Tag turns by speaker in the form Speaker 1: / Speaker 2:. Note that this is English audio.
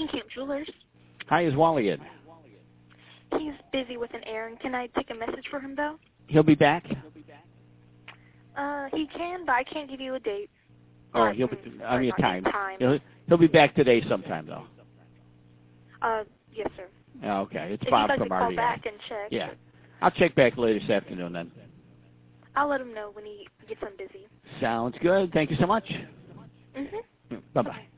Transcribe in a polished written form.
Speaker 1: Camp Jewelers.
Speaker 2: Hi, is Wally in?
Speaker 1: He's busy with an errand. Can I take a message for him, though?
Speaker 2: He'll be back?
Speaker 1: He can, but I can't give you a date.
Speaker 2: Oh, he'll be, I mean a time. He'll be back today sometime, though.
Speaker 1: Yes, sir.
Speaker 2: Okay, it's
Speaker 1: if
Speaker 2: Bob
Speaker 1: you'd like
Speaker 2: from
Speaker 1: to call
Speaker 2: RDI.
Speaker 1: back and check.
Speaker 2: Yeah. I'll check back later this afternoon then.
Speaker 1: I'll let him know when he gets busy.
Speaker 2: Sounds good. Thank you so much.
Speaker 1: Mm-hmm.
Speaker 2: Bye-bye.